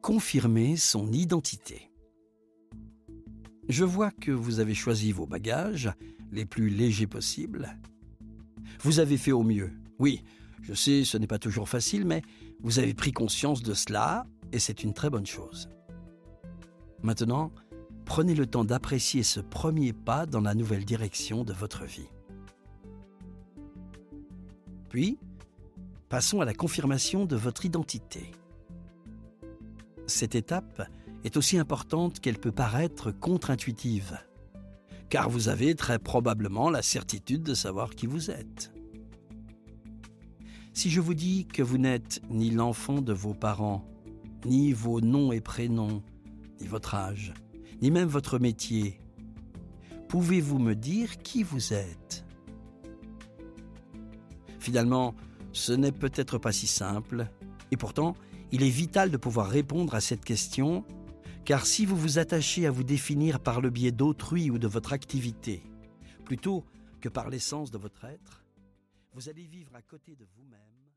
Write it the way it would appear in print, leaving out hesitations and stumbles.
confirmer son identité. Je vois que vous avez choisi vos bagages les plus légers possibles. Vous avez fait au mieux. Oui, je sais, ce n'est pas toujours facile, mais vous avez pris conscience de cela et c'est une très bonne chose. Maintenant, prenez le temps d'apprécier ce premier pas dans la nouvelle direction de votre vie. Puis, passons à la confirmation de votre identité. Cette étape est aussi importante qu'elle peut paraître contre-intuitive, car vous avez très probablement la certitude de savoir qui vous êtes. Si je vous dis que vous n'êtes ni l'enfant de vos parents, ni vos noms et prénoms, ni votre âge, ni même votre métier, pouvez-vous me dire qui vous êtes ? Finalement, ce n'est peut-être pas si simple, et pourtant, il est vital de pouvoir répondre à cette question, car si vous vous attachez à vous définir par le biais d'autrui ou de votre activité, plutôt que par l'essence de votre être, vous allez vivre à côté de vous-même.